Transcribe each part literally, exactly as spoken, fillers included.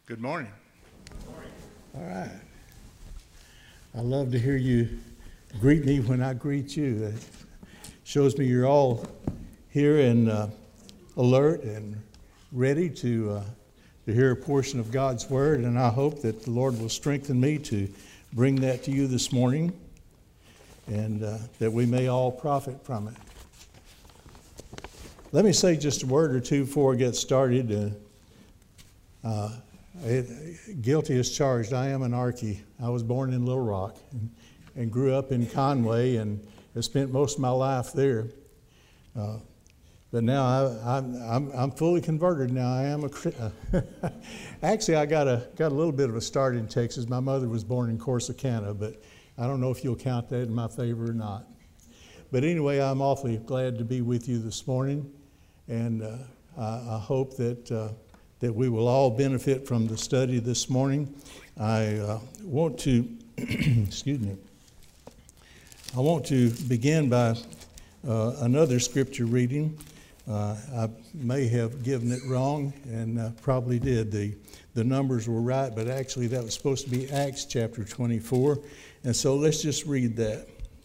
Good morning. All right. I love to hear you greet me when I greet you. It shows me you're all here and uh, alert and ready to uh, to hear a portion of God's Word, and I hope that the Lord will strengthen me to bring that to you this morning, and uh, that we may all profit from it. Let me say just a word or two before I get started. Uh, uh, It, guilty as charged. I am an Archie. I was born in Little Rock and, and grew up in Conway and have spent most of my life there. Uh, but now I, I'm, I'm I'm fully converted now. I am a uh, actually I got a got a little bit of a start in Texas. My mother was born in Corsicana, but I don't know if you'll count that in my favor or not. But anyway, I'm awfully glad to be with you this morning, and uh, I, I hope that. Uh, that we will all benefit from the study this morning. I uh, want to, excuse me, I want to begin by uh, another scripture reading. Uh, I may have given it wrong, and uh, probably did. The, the numbers were right, but actually that was supposed to be Acts chapter twenty-four. And so let's just read that.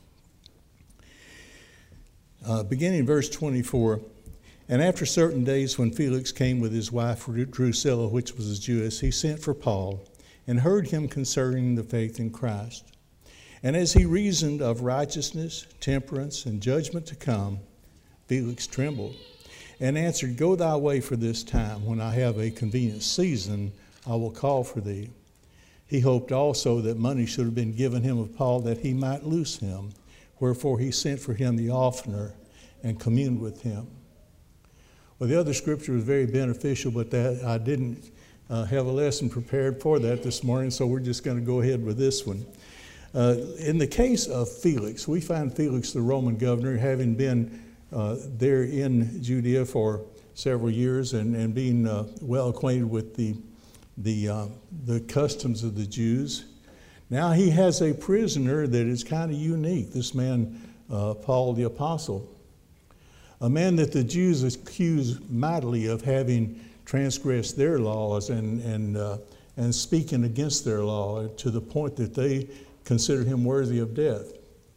Uh, beginning verse twenty-four. And after certain days, when Felix came with his wife Drusilla, which was a Jewess, he sent for Paul and heard him concerning the faith in Christ. And as he reasoned of righteousness, temperance, and judgment to come, Felix trembled and answered, Go thy way for this time. When I have a convenient season, I will call for thee. He hoped also that money should have been given him of Paul, that he might loose him. Wherefore he sent for him the oftener and communed with him. Well, the other scripture was very beneficial, but that I didn't uh, have a lesson prepared for that this morning, so we're just going to go ahead with this one. Uh, in the case of Felix, we find Felix, the Roman governor, having been uh, there in Judea for several years and, and being uh, well acquainted with the, the, uh, the customs of the Jews. Now he has a prisoner that is kind of unique, this man, uh, Paul the Apostle. A man that the Jews accuse mightily of having transgressed their laws and and uh, and speaking against their law to the point that they consider him worthy of death.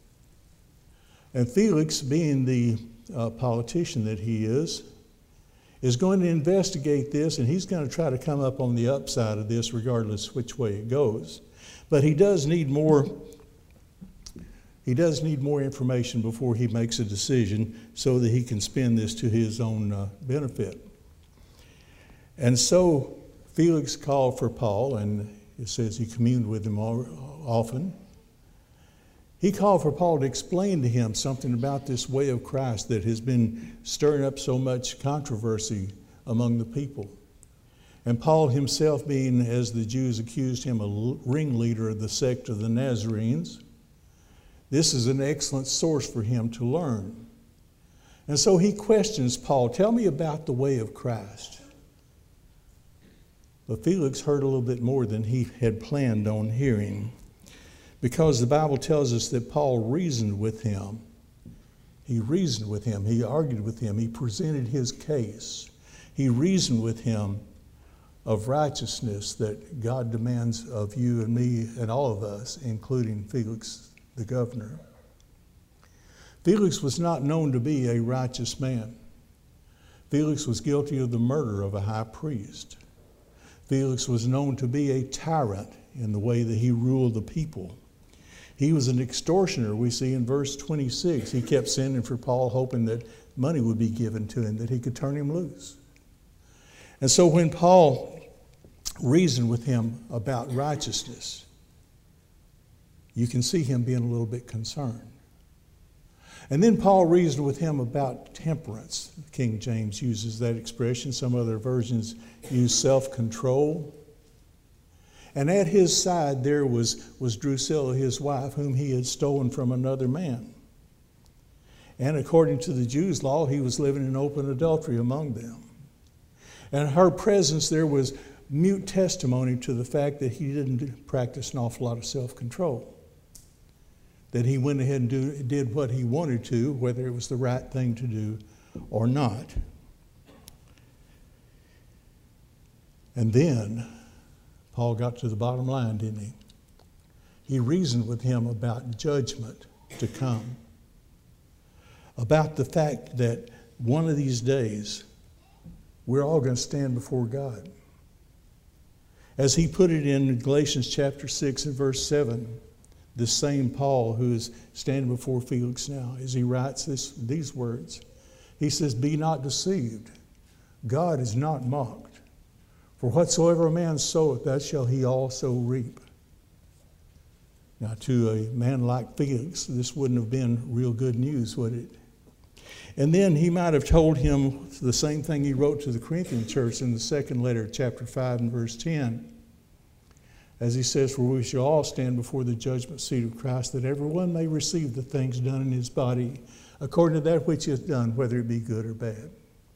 And Felix, being the uh, politician that he is, is going to investigate this, and he's going to try to come up on the upside of this regardless which way it goes. But he does need more He does need more information before he makes a decision so that he can spend this to his own uh, benefit. And so Felix called for Paul, and it says he communed with him often. He called for Paul to explain to him something about this way of Christ that has been stirring up so much controversy among the people. And Paul himself, being, as the Jews accused him, a ringleader of the sect of the Nazarenes, this is an excellent source for him to learn. And so he questions Paul, tell me about the way of Christ. But Felix heard a little bit more than he had planned on hearing, because the Bible tells us that Paul reasoned with him. He reasoned with him. He argued with him. He presented his case. He reasoned with him of righteousness that God demands of you and me and all of us, including Felix the governor. Felix was not known to be a righteous man. Felix was guilty of the murder of a high priest. Felix was known to be a tyrant in the way that he ruled the people. He was an extortioner, we see in verse twenty-six. He kept sending for Paul, hoping that money would be given to him, that he could turn him loose. And so when Paul reasoned with him about righteousness, you can see him being a little bit concerned. And then Paul reasoned with him about temperance. King James uses that expression. Some other versions use self-control. And at his side there was, was Drusilla, his wife, whom he had stolen from another man. And according to the Jews' law, he was living in open adultery among them. And her presence there was mute testimony to the fact that he didn't practice an awful lot of self-control. That he went ahead and do, did what he wanted to, whether it was the right thing to do or not. And then Paul got to the bottom line, didn't he? He reasoned with him about judgment to come, about the fact that one of these days we're all going to stand before God. As he put it in Galatians chapter six and verse seven, the same Paul who is standing before Felix now, as he writes this, these words, he says, "Be not deceived. God is not mocked. For whatsoever a man soweth, that shall he also reap." Now, to a man like Felix, this wouldn't have been real good news, would it? And then he might have told him the same thing he wrote to the Corinthian church in the second letter, chapter five and verse ten. As he says, "For we shall all stand before the judgment seat of Christ, that everyone may receive the things done in his body, according to that which he hath done, whether it be good or bad."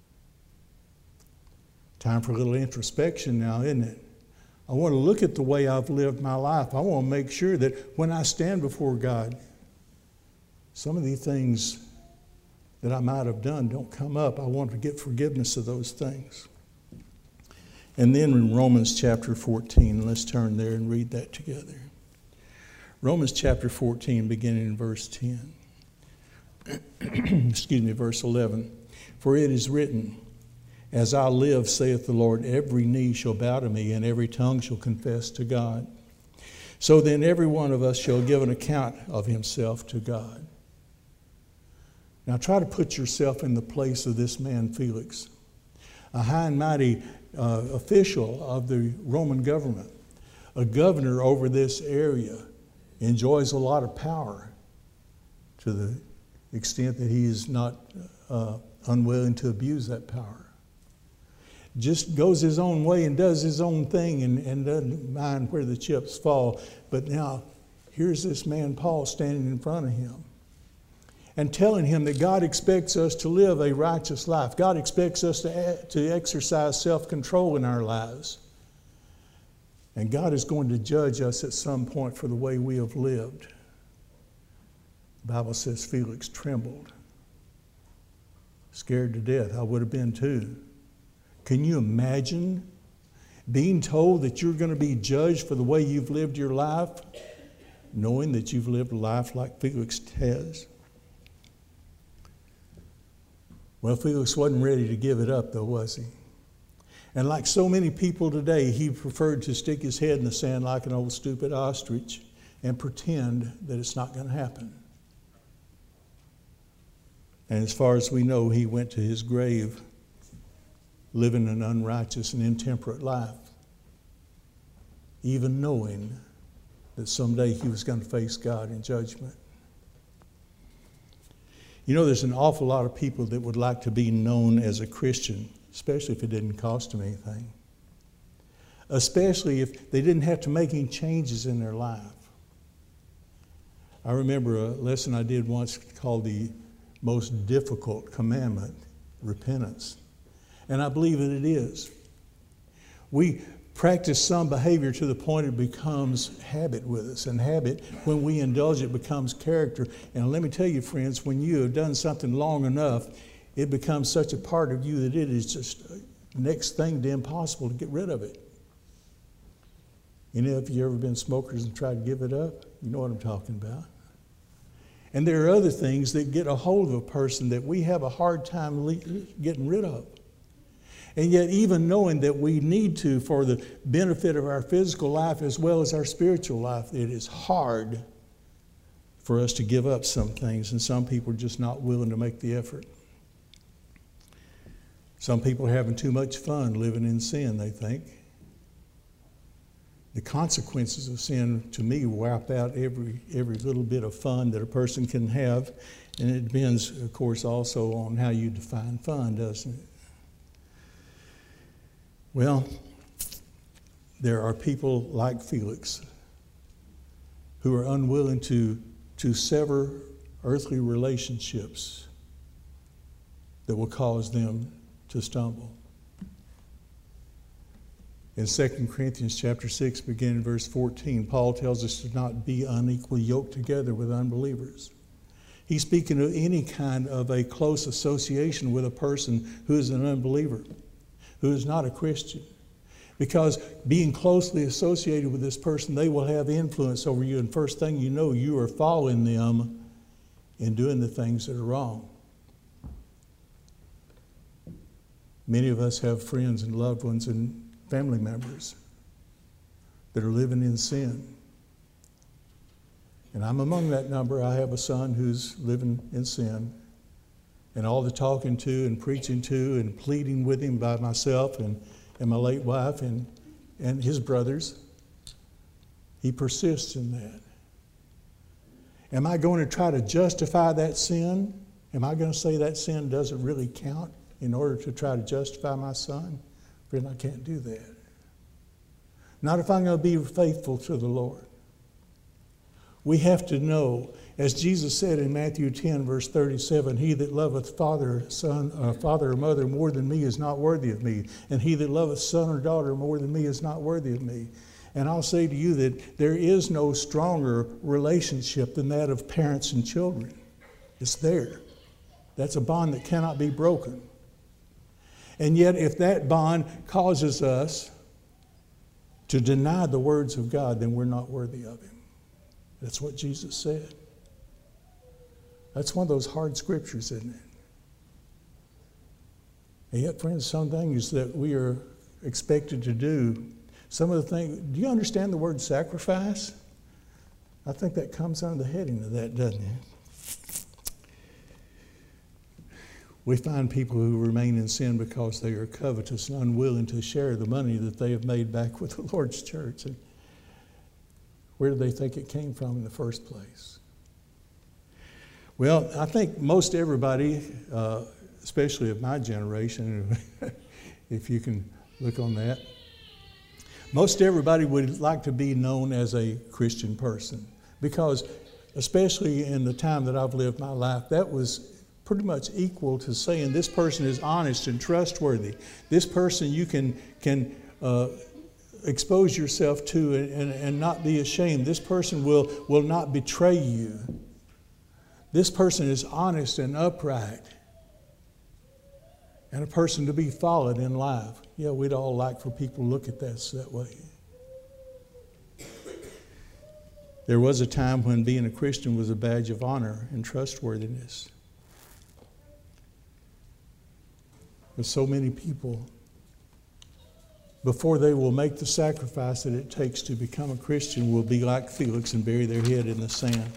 Time for a little introspection now, isn't it? I want to look at the way I've lived my life. I want to make sure that when I stand before God, some of these things that I might have done don't come up. I want to get forgiveness of those things. And then in Romans chapter fourteen, let's turn there and read that together. Romans chapter fourteen, beginning in verse ten. Excuse me, verse eleven. "For it is written, As I live, saith the Lord, every knee shall bow to me, and every tongue shall confess to God. So then every one of us shall give an account of himself to God." Now try to put yourself in the place of this man Felix, a high and mighty uh, official of the Roman government, a governor over this area, enjoys a lot of power to the extent that he is not uh, unwilling to abuse that power. Just goes his own way and does his own thing and, and doesn't mind where the chips fall. But now here's this man Paul standing in front of him and telling him that God expects us to live a righteous life. God expects us to, to exercise self-control in our lives. And God is going to judge us at some point for the way we have lived. The Bible says Felix trembled, scared to death. I would have been too. Can you imagine being told that you're going to be judged for the way you've lived your life, knowing that you've lived a life like Felix has? Well, Felix wasn't ready to give it up, though, was he? And like so many people today, he preferred to stick his head in the sand like an old stupid ostrich and pretend that it's not going to happen. And as far as we know, he went to his grave living an unrighteous and intemperate life, even knowing that someday he was going to face God in judgment. You know, there's an awful lot of people that would like to be known as a Christian, especially if it didn't cost them anything, especially if they didn't have to make any changes in their life. I remember a lesson I did once called the most difficult commandment, repentance. And I believe that it is. We practice some behavior to the point it becomes habit with us. And habit, when we indulge it, becomes character. And let me tell you, friends, when you have done something long enough, it becomes such a part of you that it is just the next thing to impossible to get rid of it. You know, if you've ever been smokers and tried to give it up, you know what I'm talking about. And there are other things that get a hold of a person that we have a hard time le- getting rid of. And yet, even knowing that we need to for the benefit of our physical life as well as our spiritual life, it is hard for us to give up some things, and some people are just not willing to make the effort. Some people are having too much fun living in sin, they think. The consequences of sin, to me, wipe out every, every little bit of fun that a person can have. And it depends, of course, also on how you define fun, doesn't it? Well, there are people like Felix who are unwilling to, to sever earthly relationships that will cause them to stumble. In Second Corinthians chapter six, beginning in verse fourteen, Paul tells us to not be unequally yoked together with unbelievers. He's speaking of any kind of a close association with a person who is an unbeliever, who is not a Christian. Because being closely associated with this person, they will have influence over you. And first thing you know, you are following them in doing the things that are wrong. Many of us have friends and loved ones and family members that are living in sin. And I'm among that number. I have a son who's living in sin. And all the talking to and preaching to and pleading with him by myself and, and my late wife and, and his brothers, he persists in that. Am I going to try to justify that sin? Am I going to say that sin doesn't really count in order to try to justify my son? Friend, I can't do that. Not if I'm going to be faithful to the Lord. We have to know, as Jesus said in Matthew ten, verse thirty-seven, he that loveth father, son, uh, father or mother more than me is not worthy of me. And he that loveth son or daughter more than me is not worthy of me. And I'll say to you that there is no stronger relationship than that of parents and children. It's there. That's a bond that cannot be broken. And yet, if that bond causes us to deny the words of God, then we're not worthy of him. That's what Jesus said. That's one of those hard scriptures, isn't it? And yet, friends, some things that we are expected to do, some of the things, do you understand the word sacrifice? I think that comes under the heading of that, doesn't it? We find people who remain in sin because they are covetous and unwilling to share the money that they have made back with the Lord's church. And where do they think it came from in the first place? Well, I think most everybody, uh, especially of my generation, if you can look on that, most everybody would like to be known as a Christian person, because especially in the time that I've lived my life, that was pretty much equal to saying this person is honest and trustworthy. This person you can can uh, expose yourself to and, and, and not be ashamed. This person will, will not betray you. This person is honest and upright, and a person to be followed in life. Yeah, we'd all like for people to look at us that way. There was a time when being a Christian was a badge of honor and trustworthiness. But so many people, before they will make the sacrifice that it takes to become a Christian, will be like Felix and bury their head in the sand.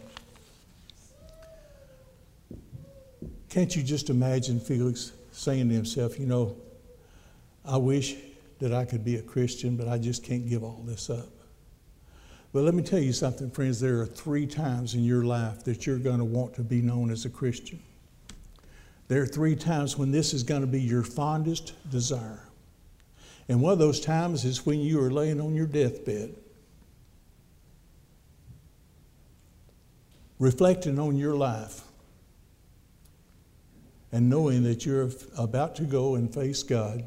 Can't you just imagine Felix saying to himself, you know, I wish that I could be a Christian, but I just can't give all this up. But let me tell you something, friends. There are three times in your life that you're going to want to be known as a Christian. There are three times when this is going to be your fondest desire. And one of those times is when you are laying on your deathbed, reflecting on your life, and knowing that you're about to go and face God,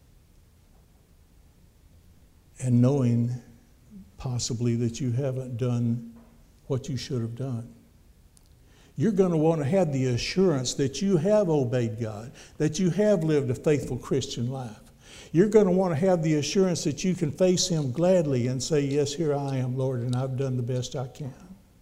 and knowing possibly that you haven't done what you should have done. You're going to want to have the assurance that you have obeyed God, that you have lived a faithful Christian life. You're going to want to have the assurance that you can face him gladly and say, yes, here I am, Lord, and I've done the best I can.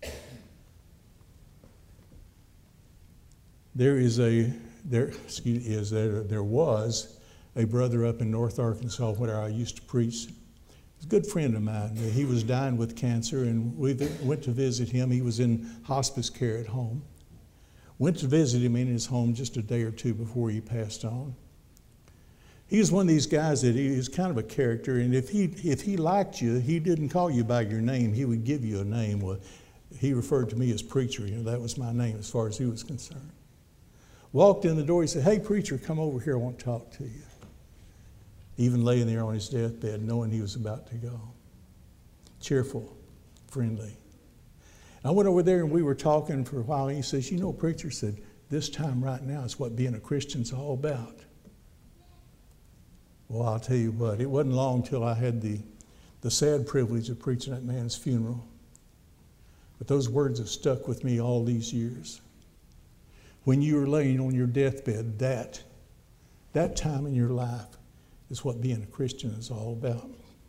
There is a, there, excuse me, is there, there was a brother up in North Arkansas where I used to preach. A good friend of mine. He was dying with cancer, and we went to visit him. He was in hospice care at home. Went to visit him in his home just a day or two before he passed on. He was one of these guys that he was kind of a character, and if he if he liked you, he didn't call you by your name. He would give you a name. Well, he referred to me as preacher. You know, that was my name as far as he was concerned. Walked in the door. He said, "Hey, preacher, come over here. I want to talk to you." Even laying there on his deathbed, knowing he was about to go. Cheerful, friendly. I went over there and we were talking for a while. And he says, you know, preacher, said, this time right now is what being a Christian's all about. Well, I'll tell you what, it wasn't long till I had the, the sad privilege of preaching that man's funeral. But those words have stuck with me all these years. When you were laying on your deathbed, that, that time in your life is what being a Christian is all about.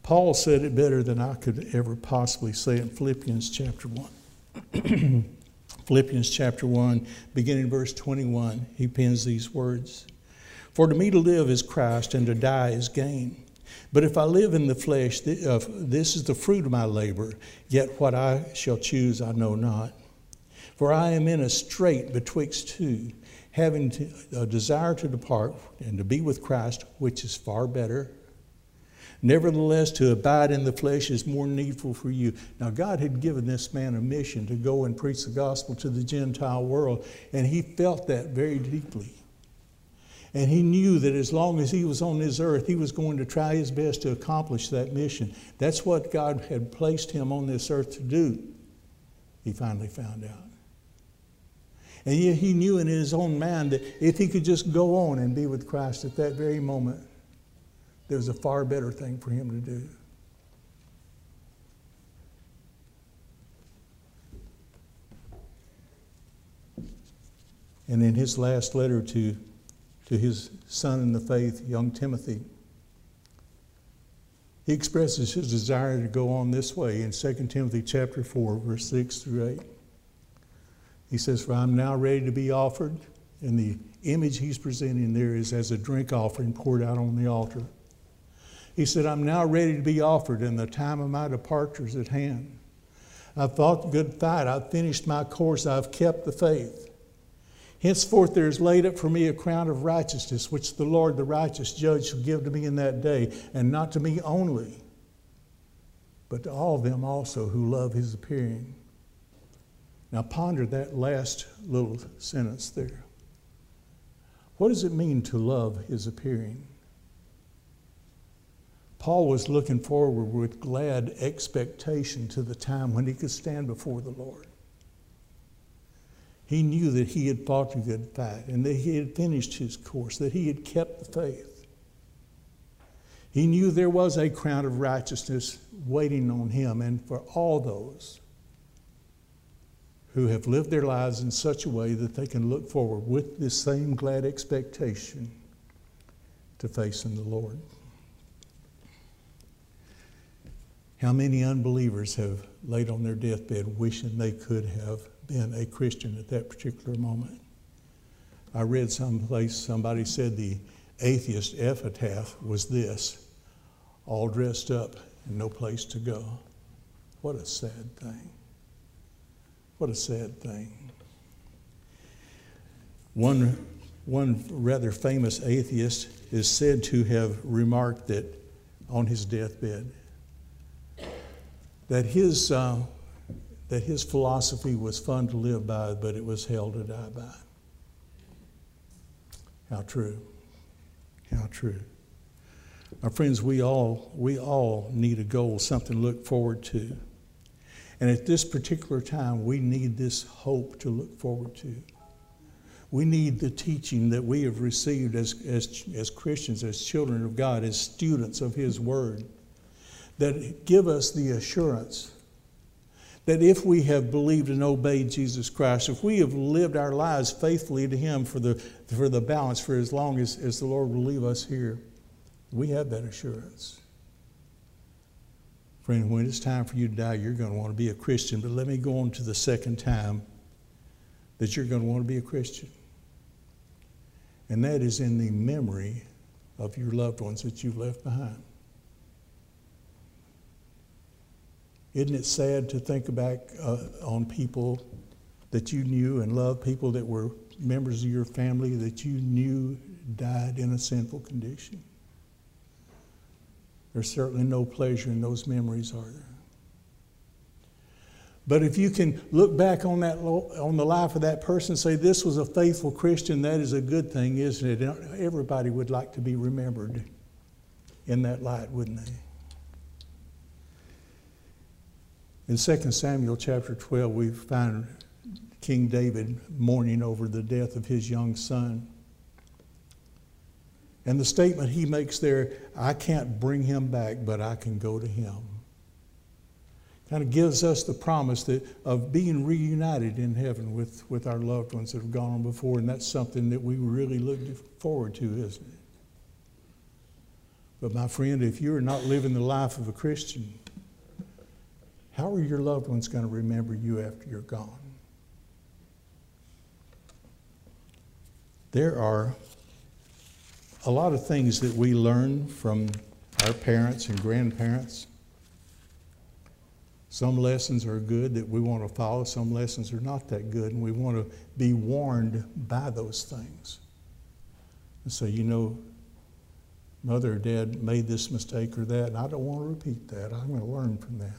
Paul said it better than I could ever possibly say it in Philippians chapter one. Philippians chapter one, beginning verse twenty-one, he pens these words. For to me to live is Christ, and to die is gain. But if I live in the flesh, this is the fruit of my labor, yet what I shall choose I know not. For I am in a strait betwixt two, having a desire to depart and to be with Christ, which is far better. Nevertheless, to abide in the flesh is more needful for you. Now, God had given this man a mission to go and preach the gospel to the Gentile world, and he felt that very deeply. And he knew that as long as he was on this earth, he was going to try his best to accomplish that mission. That's what God had placed him on this earth to do. He finally found out. And yet he knew in his own mind that if he could just go on and be with Christ at that very moment, there was a far better thing for him to do. And in his last letter to, to his son in the faith, young Timothy, he expresses his desire to go on this way in Second Timothy chapter four, verse six through eight. He says, for I'm now ready to be offered. And the image he's presenting there is as a drink offering poured out on the altar. He said, I'm now ready to be offered, and the time of my departure is at hand. I've fought the good fight. I've finished my course. I've kept the faith. Henceforth there is laid up for me a crown of righteousness, which the Lord, the righteous judge, shall give to me in that day, and not to me only, but to all them also who love his appearing. Now ponder that last little sentence there. What does it mean to love his appearing? Paul was looking forward with glad expectation to the time when he could stand before the Lord. He knew that he had fought a good fight and that he had finished his course, that he had kept the faith. He knew there was a crown of righteousness waiting on him, and for all those who have lived their lives in such a way that they can look forward with this same glad expectation to facing the Lord. How many unbelievers have laid on their deathbed wishing they could have been a Christian at that particular moment? I read someplace somebody said the atheist epitaph was this: all dressed up and no place to go. What a sad thing. What a sad thing. One, one rather famous atheist is said to have remarked that on his deathbed, that his, uh, that his philosophy was fun to live by, but it was hell to die by. How true. How true. My friends, we all, we all need a goal, something to look forward to. And at this particular time, we need this hope to look forward to. We need the teaching that we have received as, as, as Christians, as children of God, as students of his word, that give us the assurance that if we have believed and obeyed Jesus Christ, if we have lived our lives faithfully to him for the, for the balance, for as long as, as the Lord will leave us here, we have that assurance. Friend, when it's time for you to die, you're going to want to be a Christian. But let me go on to the second time that you're going to want to be a Christian. And that is in the memory of your loved ones that you've left behind. Isn't it sad to think back uh, on people that you knew and loved, people that were members of your family that you knew died in a sinful condition? There's certainly no pleasure in those memories, are there? But if you can look back on that, on the life of that person and say, this was a faithful Christian, that is a good thing, isn't it? Everybody would like to be remembered in that light, wouldn't they? In Second Samuel chapter twelve, we find King David mourning over the death of his young son. And the statement he makes there, I can't bring him back, but I can go to him, kind of gives us the promise that of being reunited in heaven with, with our loved ones that have gone on before, and that's something that we really look forward to, isn't it? But my friend, if you are not living the life of a Christian, how are your loved ones going to remember you after you're gone? There are a lot of things that we learn from our parents and grandparents. Some lessons are good that we want to follow. Some lessons are not that good, and we want to be warned by those things. And so, you know, Mother or Dad made this mistake or that, and I don't want to repeat that. I'm going to learn from that.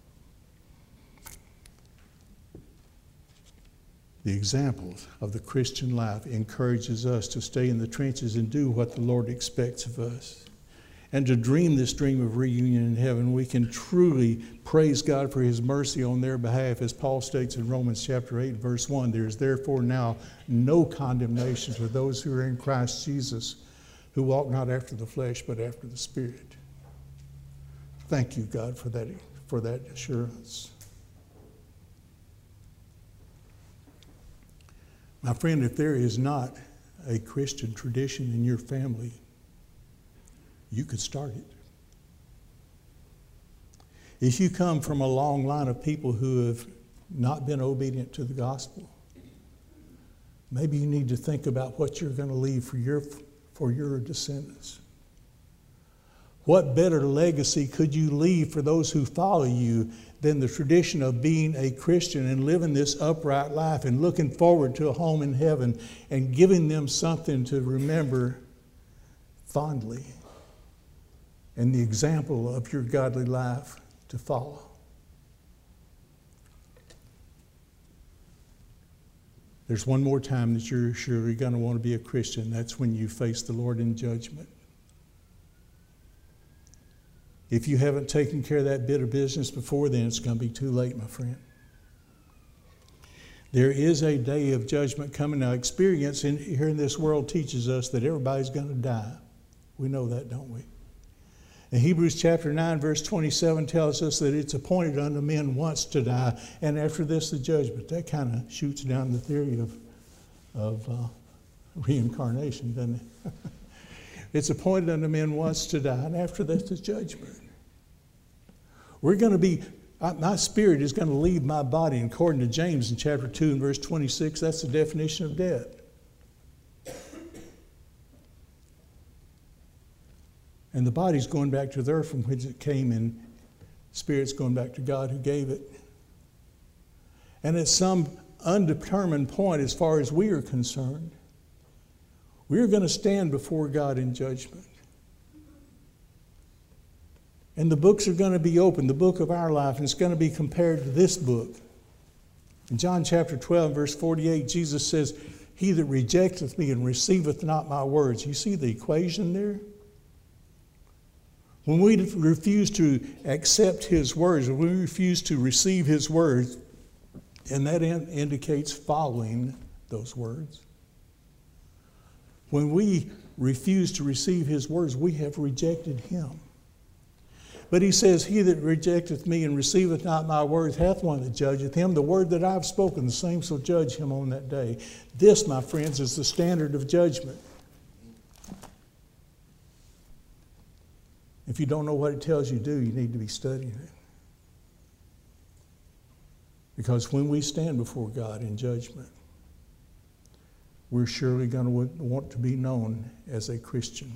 The example of the Christian life encourages us to stay in the trenches and do what the Lord expects of us. And to dream this dream of reunion in heaven, we can truly praise God for His mercy on their behalf. As Paul states in Romans chapter eight, verse one, there is therefore now no condemnation for those who are in Christ Jesus, who walk not after the flesh, but after the Spirit. Thank you, God, for that, for that assurance. My friend, if there is not a Christian tradition in your family, you could start it. If you come from a long line of people who have not been obedient to the gospel, maybe you need to think about what you're going to leave for your, for your descendants. What better legacy could you leave for those who follow you than the tradition of being a Christian and living this upright life and looking forward to a home in heaven and giving them something to remember fondly and the example of your godly life to follow? There's one more time that you're surely going to want to be a Christian. That's when you face the Lord in judgment. If you haven't taken care of that bit of business before then, it's going to be too late, my friend. There is a day of judgment coming. Now, experience in, here in this world teaches us that everybody's going to die. We know that, don't we? And Hebrews chapter nine, verse twenty-seven tells us that it's appointed unto men once to die, and after this the judgment. That kind of shoots down the theory of, of uh, reincarnation, doesn't it? It's appointed unto men once to die, and after that the judgment. We're going to be, my spirit is going to leave my body. And according to James in chapter two and verse twenty-six, that's the definition of death. And the body's going back to the earth from which it came, and spirit's going back to God who gave it. And at some undetermined point, as far as we are concerned, we're going to stand before God in judgment. And the books are going to be opened, the book of our life, and it's going to be compared to this book. In John chapter twelve, verse forty-eight, Jesus says, "He that rejecteth me and receiveth not my words." You see the equation there? When we refuse to accept His words, when we refuse to receive His words, and that in- indicates following those words. When we refuse to receive His words, we have rejected Him. But He says, "He that rejecteth me and receiveth not my words hath one that judgeth him. The word that I've spoken, the same shall judge him on that day." This, my friends, is the standard of judgment. If you don't know what it tells you to do, you need to be studying it. Because when we stand before God in judgment, we're surely going to want to be known as a Christian.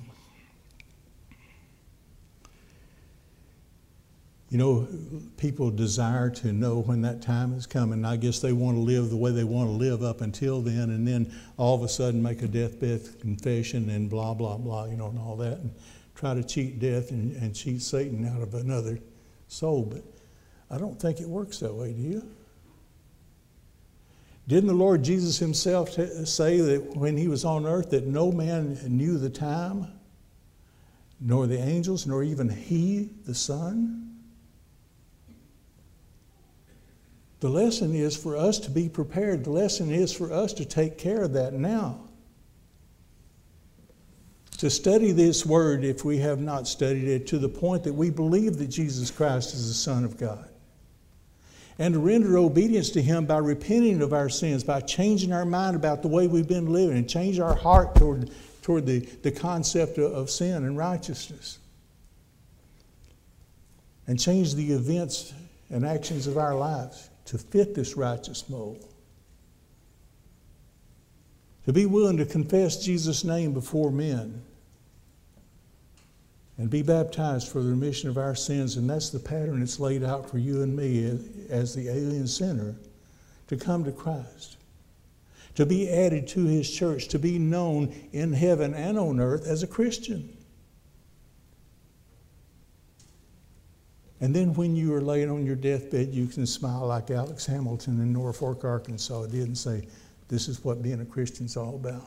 You know, people desire to know when that time is coming. I guess they want to live the way they want to live up until then, and then all of a sudden make a deathbed confession and blah, blah, blah, you know, and all that, and try to cheat death and, and cheat Satan out of another soul. But I don't think it works that way, do you? Didn't the Lord Jesus Himself t- say that when He was on earth that no man knew the time, nor the angels, nor even He, the Son? The lesson is for us to be prepared. The lesson is for us to take care of that now. To study this word, if we have not studied it, to the point that we believe that Jesus Christ is the Son of God. And to render obedience to Him by repenting of our sins, by changing our mind about the way we've been living, and change our heart toward, toward the, the concept of, of sin and righteousness. and change the events and actions of our lives to fit this righteous mold. To be willing to confess Jesus' name before men and be baptized for the remission of our sins. And that's the pattern that's laid out for you and me as the alien sinner, to come to Christ, to be added to his church, to be known in heaven and on earth as a Christian. And then when you are laying on your deathbed, you can smile like Alex Hamilton in Norfolk, Arkansas did, and say, this is what being a Christian's all about.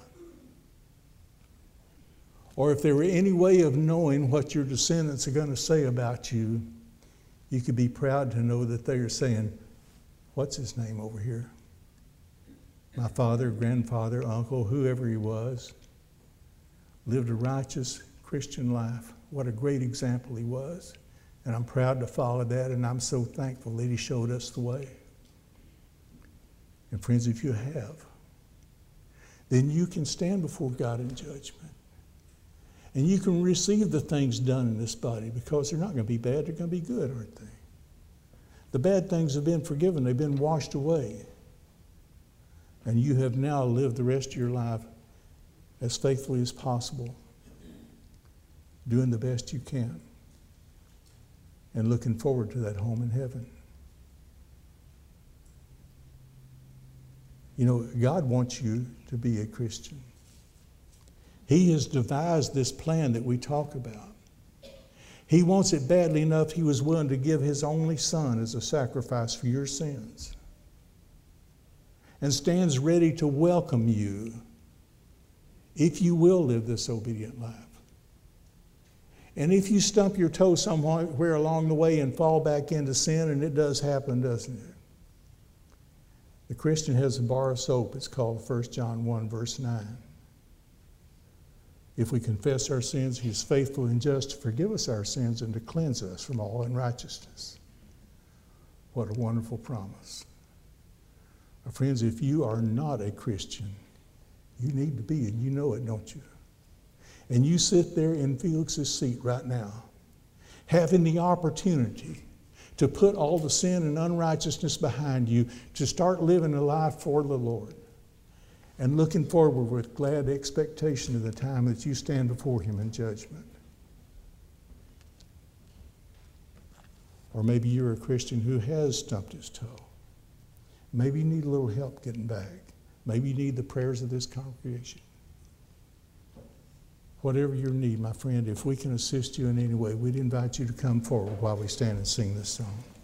Or if there were any way of knowing what your descendants are going to say about you, you could be proud to know that they are saying, what's his name over here? My father, grandfather, uncle, whoever he was, lived a righteous Christian life. What a great example he was. And I'm proud to follow that, and I'm so thankful that he showed us the way. And friends, if you have, then you can stand before God in judgment. And you can receive the things done in this body, because they're not going to be bad, they're going to be good, aren't they? The bad things have been forgiven, they've been washed away. And you have now lived the rest of your life as faithfully as possible, doing the best you can, and looking forward to that home in heaven. You know, God wants you to be a Christian. He has devised this plan that we talk about. He wants it badly enough, he was willing to give his only son as a sacrifice for your sins, and stands ready to welcome you if you will live this obedient life. And if you stump your toe somewhere along the way and fall back into sin, and it does happen, doesn't it? The Christian has a bar of soap. It's called First John one, verse nine. If we confess our sins, he is faithful and just to forgive us our sins and to cleanse us from all unrighteousness. What a wonderful promise. Now, friends, if you are not a Christian, you need to be, and you know it, don't you? And you sit there in Felix's seat right now, having the opportunity to put all the sin and unrighteousness behind you, to start living a life for the Lord, and looking forward with glad expectation to the time that you stand before him in judgment. Or maybe you're a Christian who has stumped his toe. Maybe you need a little help getting back. Maybe you need the prayers of this congregation. Whatever your need, my friend, if we can assist you in any way, we'd invite you to come forward while we stand and sing this song.